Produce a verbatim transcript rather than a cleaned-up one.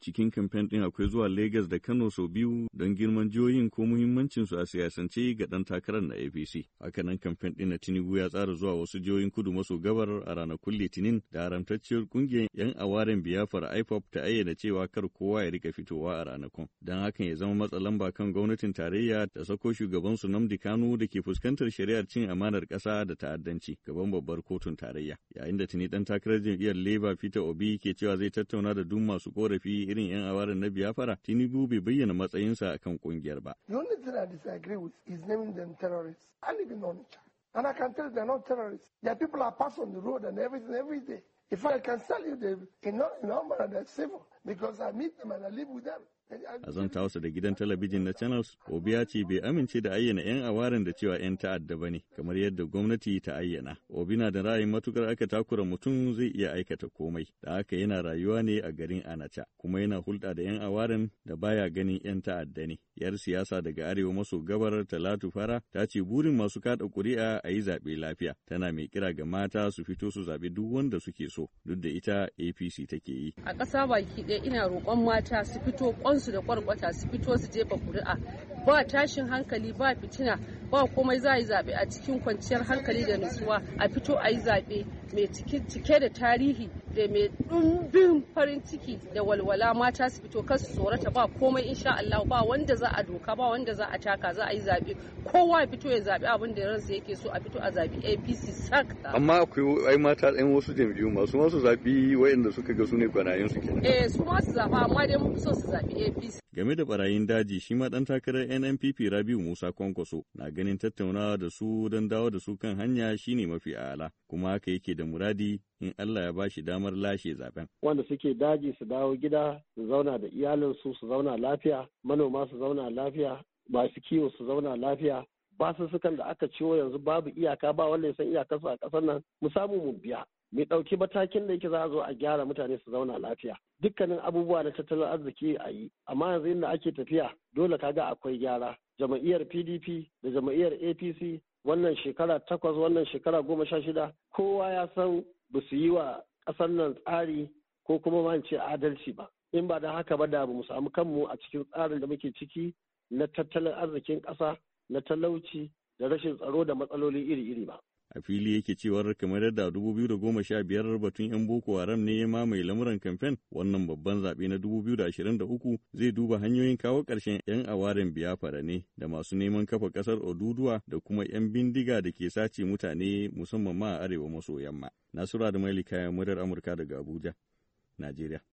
Cikin kamfen ɗin akwai zuwa Legas da Kano sau biyu don girman jihohin ko muhimmancinsu a siyasance ga ɗan takarar na A P C. Hakanan kamfen ɗin na Tinubu ya tsara zuwa wasu jihohin kudu maso gabar a ranakun Litinin da haramtacciyar ƙungiyar 'yan awaren Biafra I P O B ta ayyana cewa kar kowa ya rika fitowa a ranakun. Don hakan ya zama matsa lamba kan gwamnatin tarayya da sako shugabansu Nnamdi Kanu da ke fuskantar shari'ar cin amanar ƙasa da ta'addanci gaban babbar kotun tarayya. Yayin da tuni ɗan takarar jam'iyyar Labour Peter Obi ke cewa zai tattauna da duk masu korafi irin 'yan awaren na Biafra, Tinubu bai bayyana matsayinsa akan kungiyar ba. The only thing I disagree with is naming them terrorists. I live in Onitsha, and I can tell they're not terrorists. Their people are passed on the road and everything every day. If I can tell you they in number and they're civil because I meet them and I live with them. A zantawarsa da gidan talabijin na Channels, Obi ya ce bai amince da ayyana 'yan awaren da cewa 'yan ta'adda ba ne, kamar yadda gwamnati ta ayyana. Obi na da ra'ayin matukar aka takura mutum zai iya aikata komai, da haka yana rayuwa ne a garin Anacha, kuma yana hulɗa da 'yan awaren da baya ganin 'yan ta'adda ne. Yar siyasa daga arewa maso gabar Talatu Fara ta ce burin masu kaɗa ƙuri'a a yi zaɓe lafiya, tana mai kira ga mata su fito su zaɓi duk wanda suke so, duk da ita A P C take yi. A ƙasa baki ɗaya ina roƙon mata su fito su da kwarkwata su fito su jefa kuri'a, ba tashin hankali ba fitina ba komai, za a yi zaɓe a cikin kwanciyar hankali da nutsuwa, a fito a yi zaɓe mai cike da tarihi da mai ɗumbin farin ciki da walwala. Mata su fito kar su tsorata, ba komai insha Allah, ba wanda za a doka ba wanda za a taka, za a yi zaɓe kowa ya fito ya zaɓi abin da ransa yake so, a fito a zaɓi A P C sak. Amma akwai ai mata ɗan wasu jam'iyyu masu masu zaɓi waɗanda suka ga su ne gwanayen su kenan. Eh su ma su zaɓa, amma dai mun fi so su zaɓi A P C. Game da barayin daji, shi ma ɗan takarar N N P P Rabiu Musa Kwankwaso na ganin tattaunawa da su don dawo da su kan hanya shine mafi a'ala, kuma haka yake da muradi in Allah ya bashi damar lashe zaben. Wanda suke daji su dawo gida su zauna da iyalinsu su zauna lafiya, manoma su zauna lafiya, masu kiwo su zauna lafiya. Basussukan da aka ciwo yanzu babu iyaka, ba wanda ya san iyakarsu a ƙasar nan, mu samu mu biya. Mai ɗauki matakin da yake za a zo a gyara mutane su zauna lafiya. Dukkanin abubuwa na tattalin arziki a yi, amma yanzu inda ake tafiya dole kaga akwai gyara. Jama'iyyar P D P da jama'iyyar A P C wannan shekara takwas wannan shekara goma sha shida kowa ya san ba su yi wa ƙasar nan tsari ko kuma ma ce adalci ba. In ba da haka ba da ba mu samu kanmu a cikin tsarin da muke ciki na tattalin arzikin ƙasa, na talauci da rashin tsaro da matsaloli iri-iri ba. A fili yake cewar kamar yadda dubu biyu da goma sha biyar batun 'yan Boko Haram ne ya mamaye lamuran kamfen, wannan babban zaɓe na dubu biyu da ashirin da uku zai duba hanyoyin kawo ƙarshen 'yan awaren Biafra ne da masu neman kafa ƙasar Oduduwa da kuma 'yan bindiga da ke sace mutane musamman ma a arewa maso yamma. Nasura da Mailika muryar Amurka daga Abuja, Najeriya.